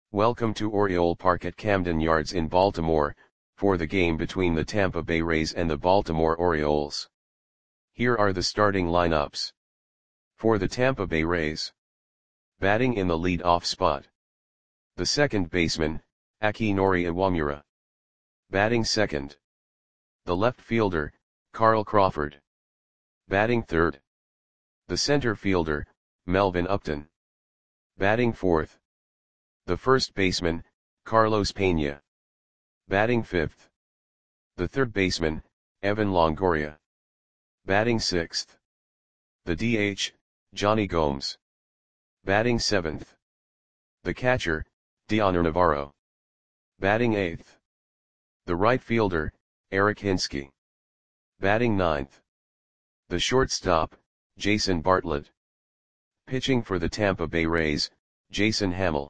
Welcome to Oriole Park at Camden Yards in Baltimore, for the game between the Tampa Bay Rays and the Baltimore Orioles. Here are the starting lineups. For the Tampa Bay Rays. Batting in the lead-off spot. The second baseman, Akinori Iwamura. Batting second. The left fielder, Carl Crawford. Batting third. The center fielder, Melvin Upton. Batting fourth. The first baseman, Carlos Pena. Batting fifth. The third baseman, Evan Longoria. Batting sixth. The DH, Johnny Gomes. Batting seventh. The catcher, Dioner Navarro. Batting eighth. The right fielder, Eric Hinske. Batting ninth. The shortstop, Jason Bartlett. Pitching for the Tampa Bay Rays, Jason Hammel.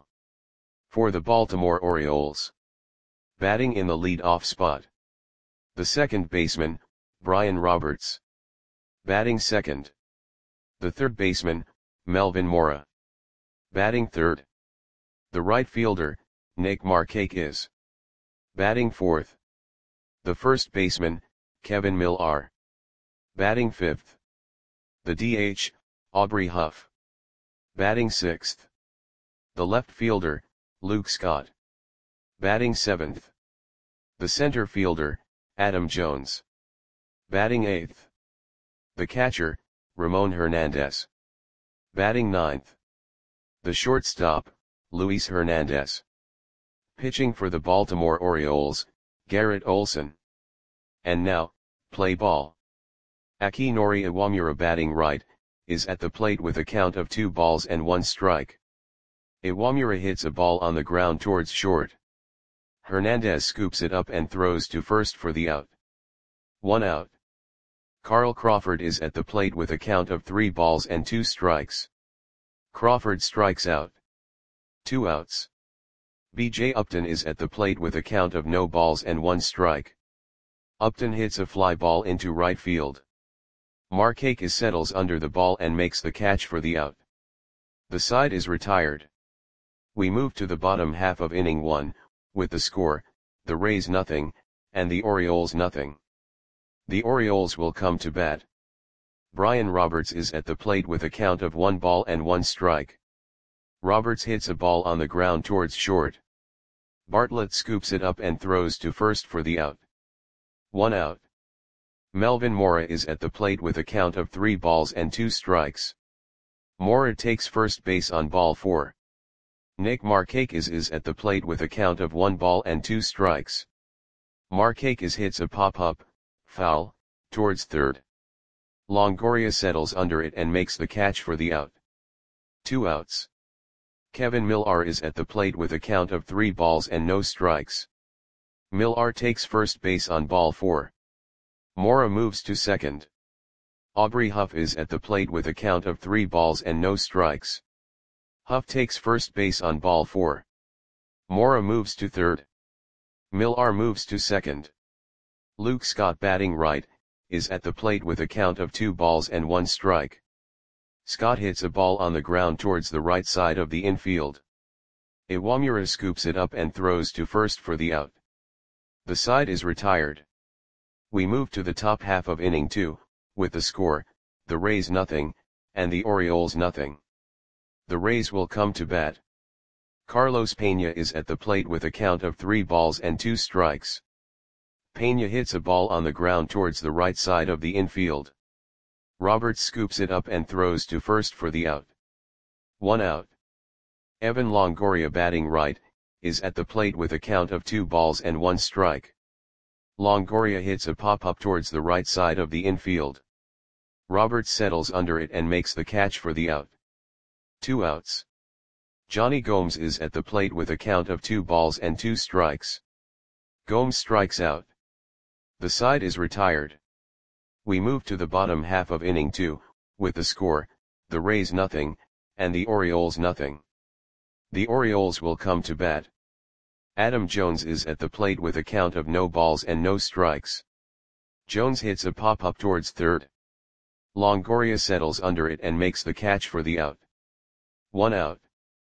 For the Baltimore Orioles. Batting in the lead-off spot. The second baseman, Brian Roberts. Batting second. The third baseman, Melvin Mora. Batting third. The right fielder, Nick Markakis. Batting fourth. The first baseman, Kevin Millar. Batting fifth. The DH, Aubrey Huff. Batting sixth. The left fielder, Luke Scott. Batting seventh. The center fielder, Adam Jones. Batting eighth. The catcher, Ramon Hernandez. Batting ninth. The shortstop, Luis Hernandez. Pitching for the Baltimore Orioles, Garrett Olson. And now, play ball. Akinori Iwamura batting right, is at the plate with a count of 2 balls and 1 strike. Iwamura hits a ball on the ground towards short. Hernandez scoops it up and throws to first for the out. 1 out. Carl Crawford is at the plate with a count of 3 balls and 2 strikes. Crawford strikes out. 2 outs. B.J. Upton is at the plate with a count of no balls and 1 strike. Upton hits a fly ball into right field. Markakis settles under the ball and makes the catch for the out. The side is retired. We move to the bottom half of inning 1, with the score, the Rays nothing, and the Orioles nothing. The Orioles will come to bat. Brian Roberts is at the plate with a count of 1 ball and 1 strike. Roberts hits a ball on the ground towards short. Bartlett scoops it up and throws to first for the out. 1 out. Melvin Mora is at the plate with a count of 3 balls and 2 strikes. Mora takes first base on ball 4. Nick Markakis is at the plate with a count of 1 ball and 2 strikes. Markakis hits a pop-up, foul, towards third. Longoria settles under it and makes the catch for the out. 2 outs. Kevin Millar is at the plate with a count of 3 balls and no strikes. Millar takes first base on ball 4. Mora moves to second. Aubrey Huff is at the plate with a count of 3 balls and no strikes. Huff takes first base on ball 4. Mora moves to third. Millar moves to second. Luke Scott batting right, is at the plate with a count of 2 balls and 1 strike. Scott hits a ball on the ground towards the right side of the infield. Iwamura scoops it up and throws to first for the out. The side is retired. We move to the top half of inning 2, with the score, the Rays nothing, and the Orioles nothing. The Rays will come to bat. Carlos Pena is at the plate with a count of 3 balls and 2 strikes. Pena hits a ball on the ground towards the right side of the infield. Roberts scoops it up and throws to first for the out. 1 out. Evan Longoria batting right, is at the plate with a count of 2 balls and 1 strike. Longoria hits a pop-up towards the right side of the infield. Roberts settles under it and makes the catch for the out. 2 outs. Johnny Gomes is at the plate with a count of 2 balls and 2 strikes. Gomes strikes out. The side is retired. We move to the bottom half of inning 2, with the score, the Rays nothing, and the Orioles nothing. The Orioles will come to bat. Adam Jones is at the plate with a count of no balls and no strikes. Jones hits a pop-up towards third. Longoria settles under it and makes the catch for the out. 1 out.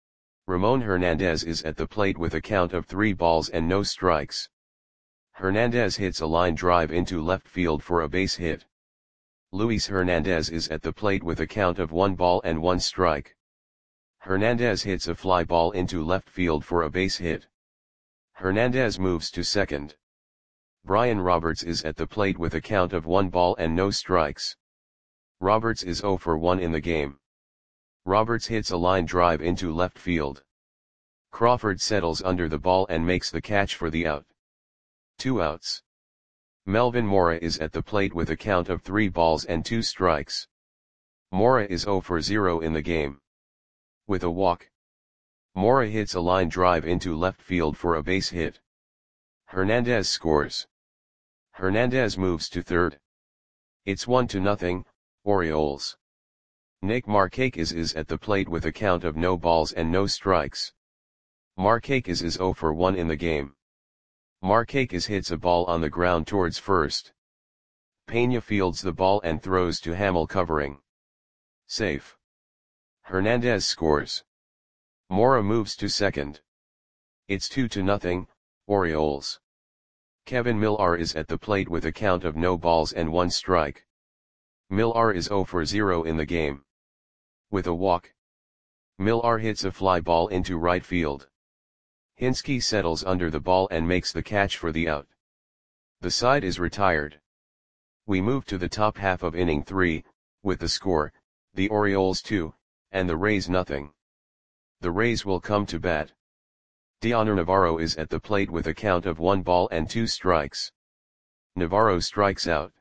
Ramon Hernandez is at the plate with a count of 3 balls and no strikes. Hernandez hits a line drive into left field for a base hit. Luis Hernandez is at the plate with a count of 1 ball and 1 strike. Hernandez hits a fly ball into left field for a base hit. Hernandez moves to second. Brian Roberts is at the plate with a count of 1 ball and no strikes. Roberts is 0 for 1 in the game. Roberts hits a line drive into left field. Crawford settles under the ball and makes the catch for the out. 2 outs. Melvin Mora is at the plate with a count of 3 balls and 2 strikes. Mora is 0 for 0 in the game. With a walk, Mora hits a line drive into left field for a base hit. Hernandez scores. Hernandez moves to third. It's 1-0, Orioles. Nick Markakis is at the plate with a count of no balls and no strikes. Markakis is 0 for 1 in the game. Markakis hits a ball on the ground towards first. Pena fields the ball and throws to Hamill covering. Safe. Hernandez scores. Mora moves to second. It's 2-0, Orioles. Kevin Millar is at the plate with a count of no balls and 1 strike. Millar is 0 for 0 in the game. With a walk, Millar hits a fly ball into right field. Hinske settles under the ball and makes the catch for the out. The side is retired. We move to the top half of inning 3, with the score, the Orioles 2, and the Rays nothing. The Rays will come to bat. Dioner Navarro is at the plate with a count of 1 ball and 2 strikes. Navarro strikes out.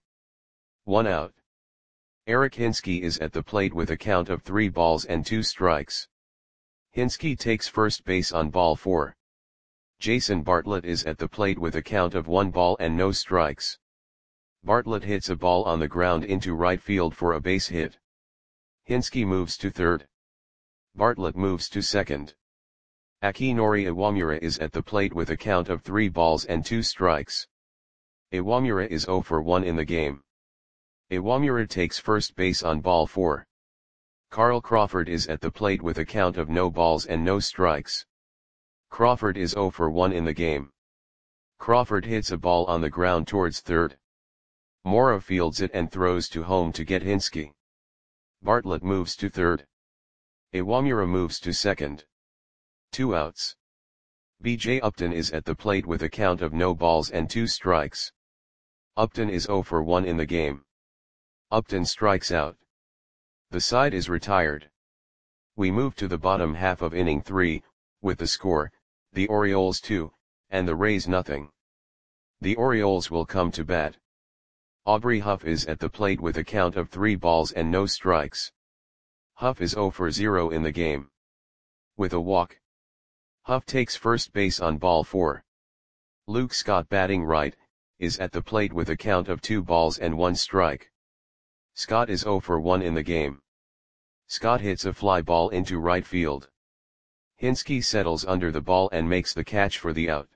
1 out. Eric Hinske is at the plate with a count of 3 balls and 2 strikes. Hinske takes first base on ball 4. Jason Bartlett is at the plate with a count of 1 ball and no strikes. Bartlett hits a ball on the ground into right field for a base hit. Hinske moves to third. Bartlett moves to second. Akinori Iwamura is at the plate with a count of 3 balls and 2 strikes. Iwamura is 0 for 1 in the game. Iwamura takes first base on ball 4. Carl Crawford is at the plate with a count of no balls and no strikes. Crawford is 0 for 1 in the game. Crawford hits a ball on the ground towards third. Mora fields it and throws to home to get Hinske. Bartlett moves to third. Iwamura moves to second. 2 outs. B.J. Upton is at the plate with a count of no balls and 2 strikes. Upton is 0 for 1 in the game. Upton strikes out. The side is retired. We move to the bottom half of inning 3, with the score, the Orioles 2, and the Rays nothing. The Orioles will come to bat. Aubrey Huff is at the plate with a count of 3 balls and no strikes. Huff is 0 for 0 in the game. With a walk, Huff takes first base on ball 4. Luke Scott, batting right, is at the plate with a count of 2 balls and 1 strike. Scott is 0 for 1 in the game. Scott hits a fly ball into right field. Hinske settles under the ball and makes the catch for the out.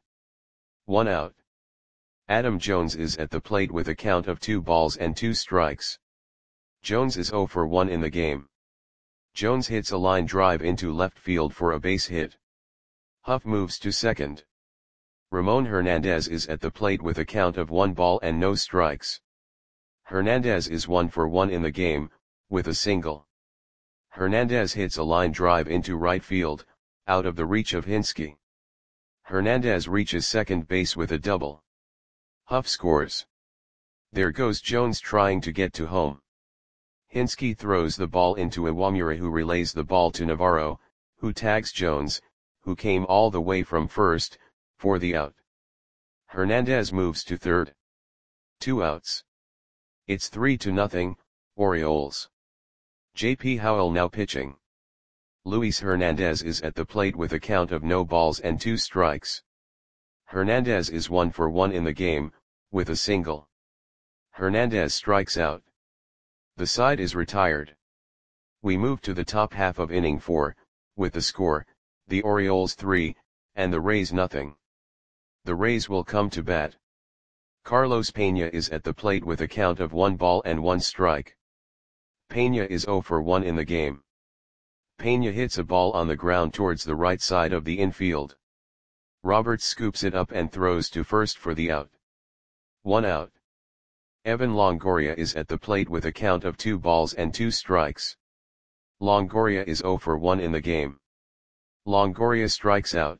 1 out. Adam Jones is at the plate with a count of 2 balls and 2 strikes. Jones is 0 for 1 in the game. Jones hits a line drive into left field for a base hit. Huff moves to second. Ramon Hernandez is at the plate with a count of 1 ball and no strikes. Hernandez is 1 for 1 in the game, with a single. Hernandez hits a line drive into right field, out of the reach of Hinske. Hernandez reaches second base with a double. Huff scores. There goes Jones trying to get to home. Hinske throws the ball into Iwamura, who relays the ball to Navarro, who tags Jones, who came all the way from first, for the out. Hernandez moves to third. 2 outs. It's 3-0, Orioles. J.P. Howell now pitching. Luis Hernandez is at the plate with a count of no balls and 2 strikes. Hernandez is 1 for 1 in the game, with a single. Hernandez strikes out. The side is retired. We move to the top half of inning 4, with the score, the Orioles 3, and the Rays nothing. The Rays will come to bat. Carlos Pena is at the plate with a count of 1 ball and 1 strike. Pena is 0 for 1 in the game. Pena hits a ball on the ground towards the right side of the infield. Roberts scoops it up and throws to first for the out. 1 out. Evan Longoria is at the plate with a count of 2 balls and 2 strikes. Longoria is 0 for 1 in the game. Longoria strikes out.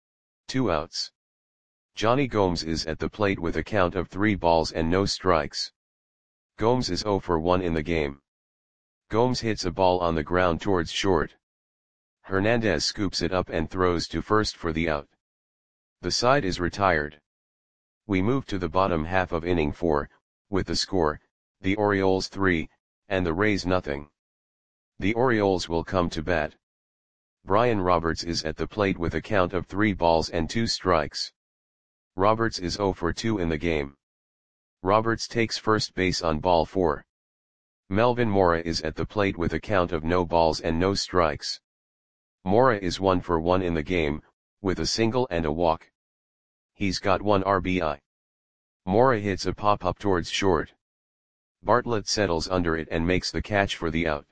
2 outs. Johnny Gomes is at the plate with a count of 3 balls and no strikes. Gomes is 0 for 1 in the game. Gomes hits a ball on the ground towards short. Hernandez scoops it up and throws to first for the out. The side is retired. We move to the bottom half of inning 4, with the score, the Orioles 3, and the Rays nothing. The Orioles will come to bat. Brian Roberts is at the plate with a count of 3 balls and 2 strikes. Roberts is 0 for 2 in the game. Roberts takes first base on ball 4. Melvin Mora is at the plate with a count of no balls and no strikes. Mora is 1 for 1 in the game, with a single and a walk. He's got 1 RBI. Mora hits a pop-up towards short. Bartlett settles under it and makes the catch for the out.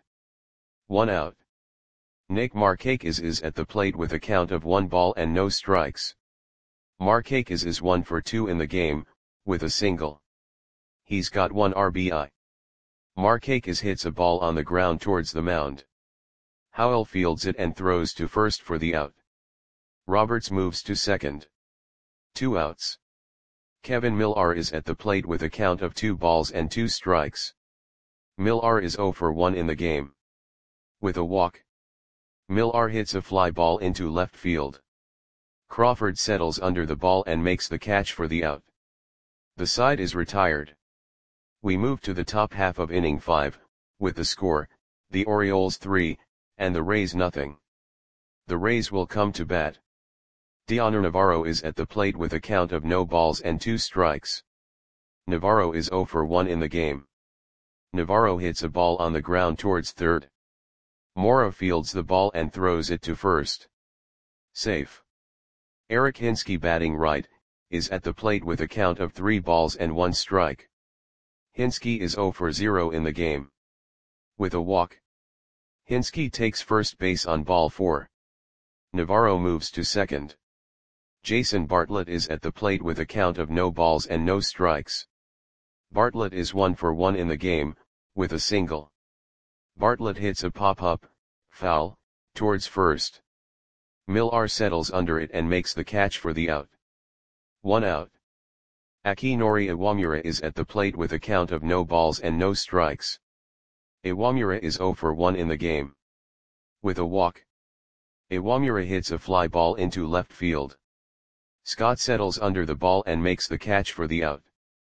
1 out. Nick Markakis is at the plate with a count of 1 ball and no strikes. Markakis is 1 for 2 in the game, with a single. He's got 1 RBI. Markakis hits a ball on the ground towards the mound. Howell fields it and throws to first for the out. Roberts moves to second. 2 outs. Kevin Millar is at the plate with a count of 2 balls and 2 strikes. Millar is 0 for 1 in the game. With a walk. Millar hits a fly ball into left field. Crawford settles under the ball and makes the catch for the out. The side is retired. We move to the top half of inning 5, with the score, the Orioles 3, and the Rays nothing. The Rays will come to bat. Dioner Navarro is at the plate with a count of no balls and 2 strikes. Navarro is 0 for 1 in the game. Navarro hits a ball on the ground towards third. Mora fields the ball and throws it to first. Safe. Eric Hinske, batting right, is at the plate with a count of 3 balls and 1 strike. Hinske is 0 for 0 in the game. With a walk. Hinske takes first base on ball 4. Navarro moves to second. Jason Bartlett is at the plate with a count of no balls and no strikes. Bartlett is 1 for 1 in the game, with a single. Bartlett hits a pop-up, foul, towards first. Millar settles under it and makes the catch for the out. 1 out. Akinori Iwamura is at the plate with a count of no balls and no strikes. Iwamura is 0 for 1 in the game. With a walk. Iwamura hits a fly ball into left field. Scott settles under the ball and makes the catch for the out.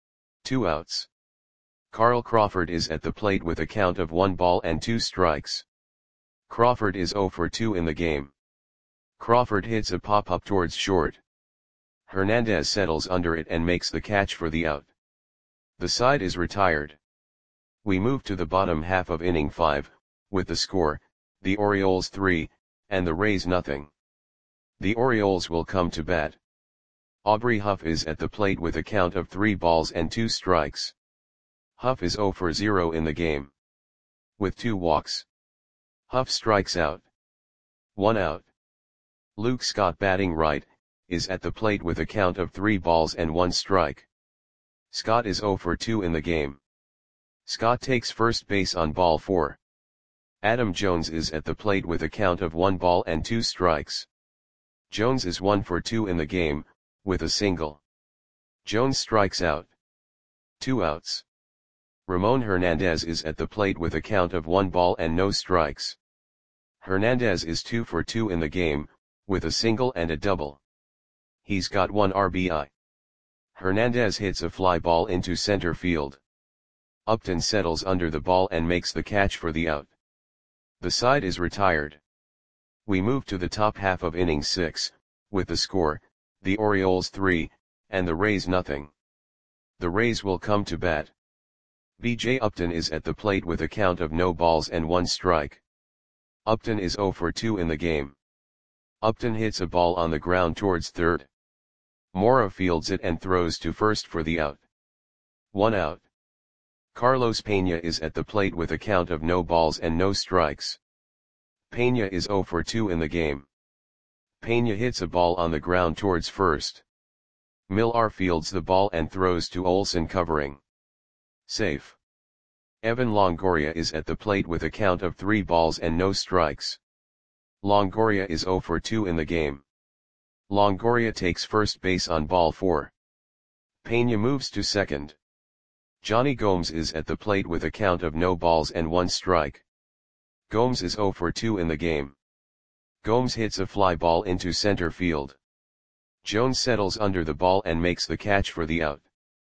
2 outs. Carl Crawford is at the plate with a count of 1 ball and 2 strikes. Crawford is 0 for 2 in the game. Crawford hits a pop-up towards short. Hernandez settles under it and makes the catch for the out. The side is retired. We move to the bottom half of inning 5, with the score, the Orioles 3, and the Rays nothing. The Orioles will come to bat. Aubrey Huff is at the plate with a count of 3 balls and 2 strikes. Huff is 0 for 0 in the game. With 2 walks. Huff strikes out. 1 out. Luke Scott, batting right, is at the plate with a count of 3 balls and 1 strike. Scott is 0 for 2 in the game. Scott takes first base on ball 4. Adam Jones is at the plate with a count of 1 ball and 2 strikes. Jones is 1 for 2 in the game, with a single. Jones strikes out. 2 outs. Ramon Hernandez is at the plate with a count of 1 ball and no strikes. Hernandez is 2 for 2 in the game, with a single and a double. He's got 1 RBI. Hernandez hits a fly ball into center field. Upton settles under the ball and makes the catch for the out. The side is retired. We move to the top half of inning 6, with the score, the Orioles 3, and the Rays nothing. The Rays will come to bat. B.J. Upton is at the plate with a count of no balls and 1 strike. Upton is 0 for 2 in the game. Upton hits a ball on the ground towards third. Mora fields it and throws to first for the out. 1 out. Carlos Pena is at the plate with a count of no balls and no strikes. Pena is 0 for 2 in the game. Pena hits a ball on the ground towards first. Millar fields the ball and throws to Olsen covering. Safe. Evan Longoria is at the plate with a count of 3 balls and no strikes. Longoria is 0 for 2 in the game. Longoria takes first base on ball 4. Pena moves to second. Johnny Gomes is at the plate with a count of no balls and 1 strike. Gomes is 0 for 2 in the game. Gomes hits a fly ball into center field. Jones settles under the ball and makes the catch for the out.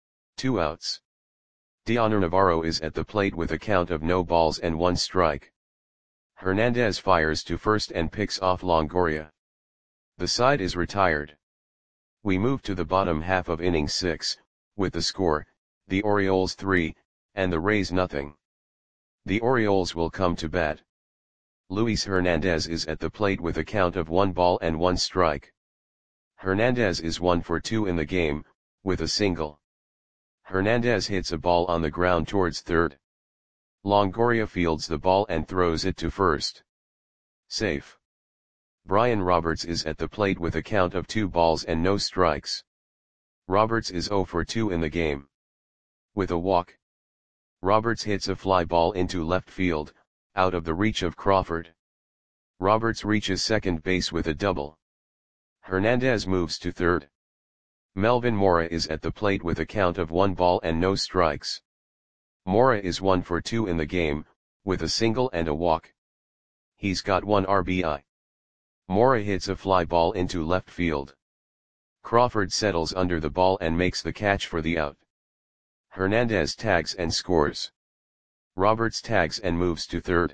2 outs. Dioner Navarro is at the plate with a count of no balls and 1 strike. Hernandez fires to first and picks off Longoria. The side is retired. We move to the bottom half of inning 6, with the score, the Orioles 3, and the Rays nothing. The Orioles will come to bat. Luis Hernandez is at the plate with a count of 1 ball and 1 strike. Hernandez is 1 for 2 in the game, with a single. Hernandez hits a ball on the ground towards third. Longoria fields the ball and throws it to first. Safe. Brian Roberts is at the plate with a count of 2 balls and no strikes. Roberts is 0 for 2 in the game. With a walk. Roberts hits a fly ball into left field, out of the reach of Crawford. Roberts reaches second base with a double. Hernandez moves to third. Melvin Mora is at the plate with a count of 1 ball and no strikes. Mora is 1 for 2 in the game, with a single and a walk. He's got 1 RBI. Mora hits a fly ball into left field. Crawford settles under the ball and makes the catch for the out. Hernandez tags and scores. Roberts tags and moves to third.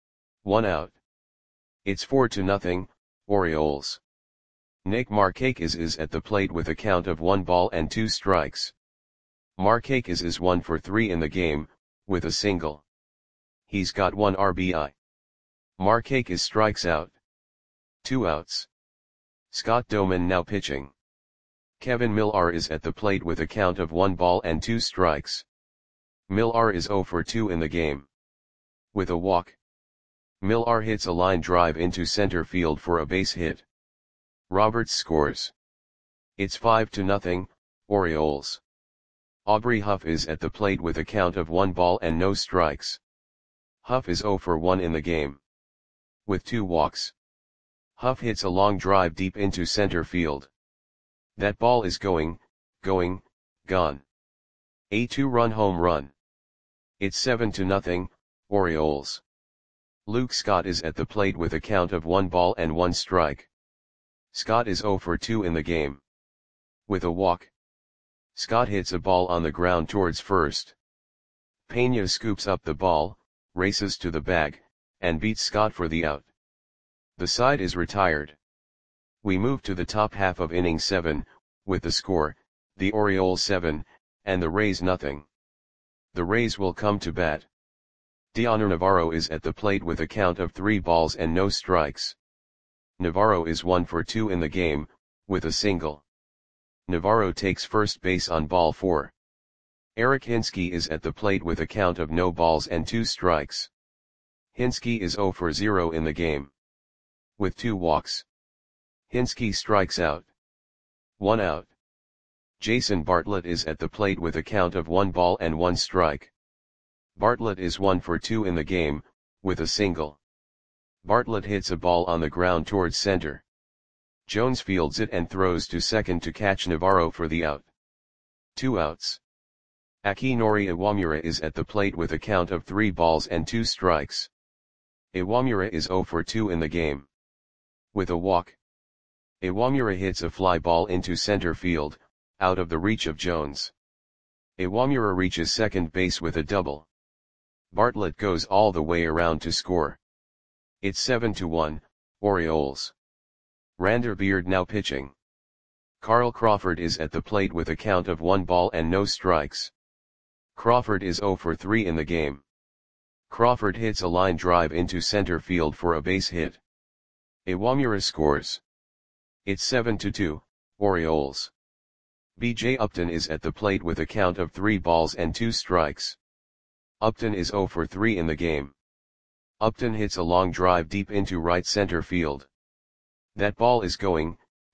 1 out. It's 4-0, Orioles. Nick Markakis is at the plate with a count of 1 ball and 2 strikes. Markakis is 1 for 3 in the game, with a single. He's got 1 RBI. Markakis strikes out. 2 outs. Scott Doman now pitching. Kevin Millar is at the plate with a count of 1 ball and 2 strikes. Millar is 0 for 2 in the game. With a walk. Millar hits a line drive into center field for a base hit. Roberts scores. It's 5-0, Orioles. Aubrey Huff is at the plate with a count of 1 ball and no strikes. Huff is 0 for 1 in the game. With 2 walks. Huff hits a long drive deep into center field. That ball is going, gone. A 2-run home run. It's 7-0, Orioles. Luke Scott is at the plate with a count of 1 ball and 1 strike. Scott is 0 for 2 in the game. With a walk. Scott hits a ball on the ground towards first. Pena scoops up the ball, races to the bag, and beats Scott for the out. The side is retired. We move to the top half of inning 7, with the score, the Orioles 7, and the Rays nothing. The Rays will come to bat. Dioner Navarro is at the plate with a count of 3 balls and no strikes. Navarro is 1 for 2 in the game, with a single. Navarro takes first base on ball 4. Eric Hinske is at the plate with a count of no balls and 2 strikes. Hinske is 0 for 0 in the game. With 2 walks. Hinske strikes out. 1 out. Jason Bartlett is at the plate with a count of 1 ball and 1 strike. Bartlett is 1 for 2 in the game, with a single. Bartlett hits a ball on the ground towards center. Jones fields it and throws to second to catch Navarro for the out. 2 outs. Akinori Iwamura is at the plate with a count of 3 balls and 2 strikes. Iwamura is 0 for 2 in the game. With a walk. Iwamura hits a fly ball into center field, out of the reach of Jones. Iwamura reaches second base with a double. Bartlett goes all the way around to score. It's 7-1, Orioles. Rander Beard now pitching. Carl Crawford is at the plate with a count of 1 ball and no strikes. Crawford is 0 for 3 in the game. Crawford hits a line drive into center field for a base hit. Iwamura scores. It's 7-2, Orioles. B.J. Upton is at the plate with a count of 3 balls and 2 strikes. Upton is 0 for 3 in the game. Upton hits a long drive deep into right center field. That ball is going,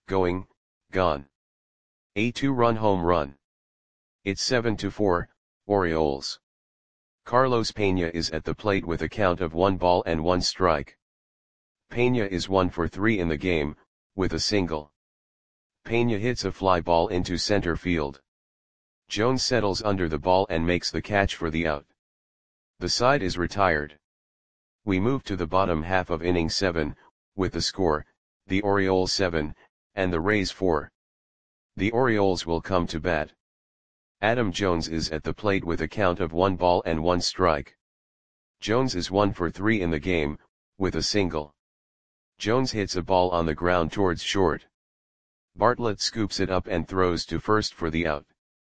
gone. A 2-run home run. It's 7-4, Orioles. Carlos Pena is at the plate with a count of 1 ball and 1 strike. Pena is 1 for 3 in the game, with a single. Pena hits a fly ball into center field. Jones settles under the ball and makes the catch for the out. The side is retired. We move to the bottom half of inning 7, with the score, the Orioles 7, and the Rays 4. The Orioles will come to bat. Adam Jones is at the plate with a count of 1 ball and 1 strike. Jones is 1 for 3 in the game, with a single. Jones hits a ball on the ground towards short. Bartlett scoops it up and throws to first for the out.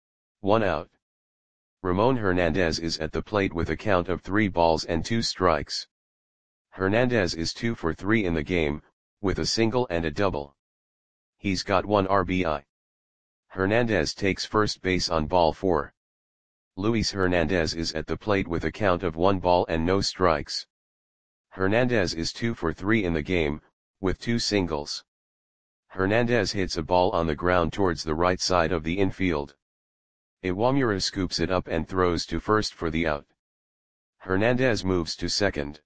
1 out. Ramon Hernandez is at the plate with a count of 3 balls and 2 strikes. Hernandez is 2 for 3 in the game, with a single and a double. He's got 1 RBI. Hernandez takes first base on ball 4. Luis Hernandez is at the plate with a count of 1 ball and no strikes. Hernandez is 2 for 3 in the game, with 2 singles. Hernandez hits a ball on the ground towards the right side of the infield. Iwamura scoops it up and throws to first for the out. Hernandez moves to second.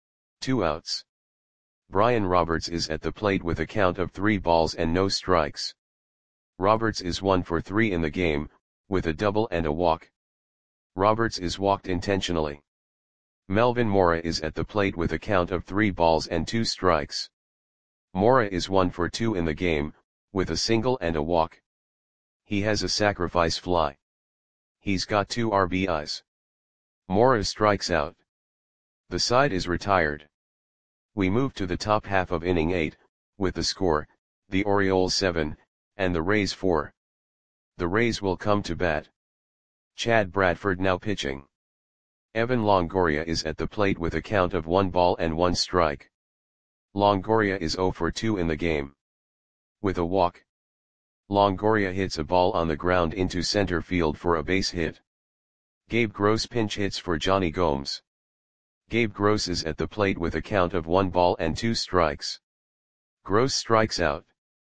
2 outs. Brian Roberts is at the plate with a count of 3 balls and no strikes. Roberts is 1 for 3 in the game, with a double and a walk. Roberts is walked intentionally. Melvin Mora is at the plate with a count of 3 balls and 2 strikes. Mora is 1 for 2 in the game, with a single and a walk. He has a sacrifice fly. He's got 2 RBIs. Mora strikes out. The side is retired. We move to the top half of inning 8, with the score, the Orioles 7, and the Rays 4. The Rays will come to bat. Chad Bradford now pitching. Evan Longoria is at the plate with a count of 1 ball and 1 strike. Longoria is 0 for 2 in the game. With a walk. Longoria hits a ball on the ground into center field for a base hit. Gabe Gross pinch hits for Johnny Gomes. Gabe Gross is at the plate with a count of 1 ball and 2 strikes. Gross strikes out.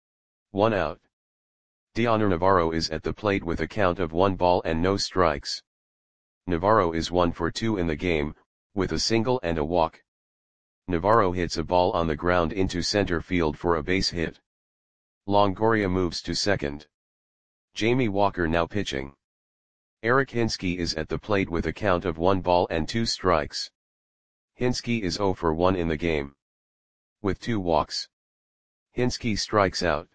1 out. Dioner Navarro is at the plate with a count of 1 ball and no strikes. Navarro is 1 for 2 in the game, with a single and a walk. Navarro hits a ball on the ground into center field for a base hit. Longoria moves to second. Jamie Walker now pitching. Eric Hinske is at the plate with a count of 1 ball and 2 strikes. Hinske is 0 for 1 in the game. With 2 walks. Hinske strikes out.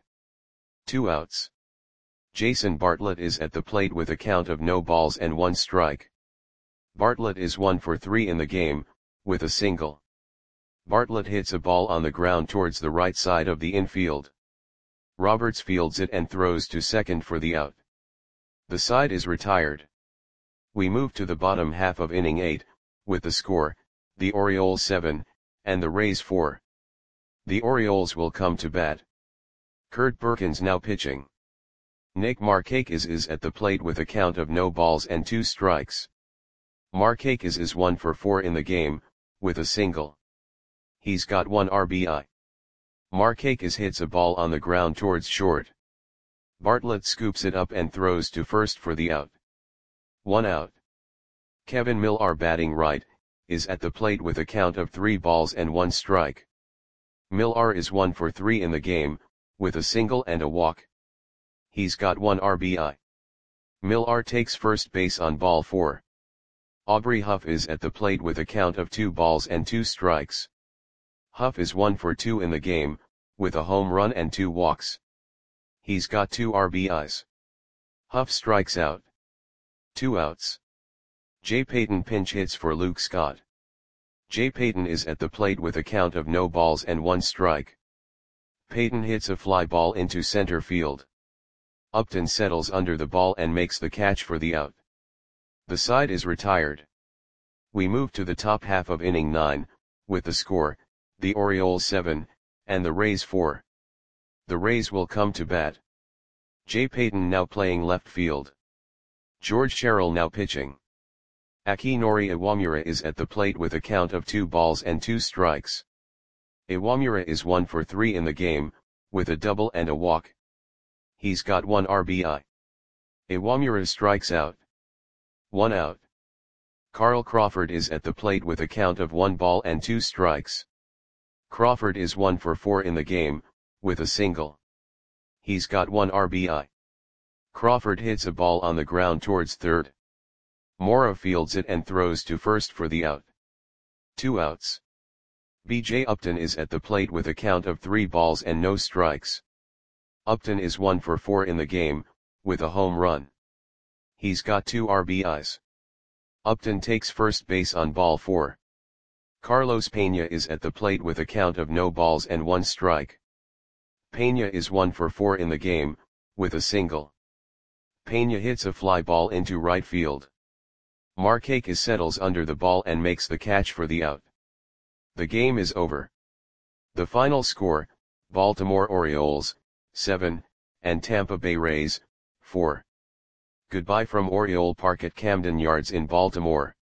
2 outs. Jason Bartlett is at the plate with a count of no balls and 1 strike. Bartlett is 1 for 3 in the game, with a single. Bartlett hits a ball on the ground towards the right side of the infield. Roberts fields it and throws to second for the out. The side is retired. We move to the bottom half of inning 8, with the score, the Orioles 7, and the Rays 4. The Orioles will come to bat. Kurt Perkins now pitching. Nick Markakis is at the plate with a count of no balls and 2 strikes. Markakis is 1 for 4 in the game, with a single. He's got 1 RBI. Markakis hits a ball on the ground towards short. Bartlett scoops it up and throws to first for the out. 1 out. Kevin Millar batting right, is at the plate with a count of 3 balls and 1 strike. Millar is 1 for 3 in the game, with a single and a walk. He's got 1 RBI. Millar takes first base on ball 4. Aubrey Huff is at the plate with a count of 2 balls and 2 strikes. Huff is 1 for 2 in the game, with a home run and 2 walks. He's got 2 RBIs. Huff strikes out. 2 outs. Jay Payton pinch hits for Luke Scott. Jay Payton is at the plate with a count of no balls and 1 strike. Payton hits a fly ball into center field. Upton settles under the ball and makes the catch for the out. The side is retired. We move to the top half of inning 9, with the score, the Orioles 7, and the Rays 4. The Rays will come to bat. Jay Payton now playing left field. George Sherrill now pitching. Akinori Iwamura is at the plate with a count of 2 balls and 2 strikes. Iwamura is 1 for 3 in the game, with a double and a walk. He's got 1 RBI. Iwamura strikes out. 1 out. Carl Crawford is at the plate with a count of 1 ball and 2 strikes. Crawford is 1 for 4 in the game, with a single. He's got 1 RBI. Crawford hits a ball on the ground towards third. Mora fields it and throws to first for the out. 2 outs. B.J. Upton is at the plate with a count of 3 balls and no strikes. Upton is 1 for 4 in the game, with a home run. He's got 2 RBIs. Upton takes first base on ball 4. Carlos Peña is at the plate with a count of no balls and 1 strike. Peña is 1 for 4 in the game, with a single. Peña hits a fly ball into right field. Markakis settles under the ball and makes the catch for the out. The game is over. The final score, Baltimore Orioles, 7, and Tampa Bay Rays, 4. Goodbye from Oriole Park at Camden Yards in Baltimore.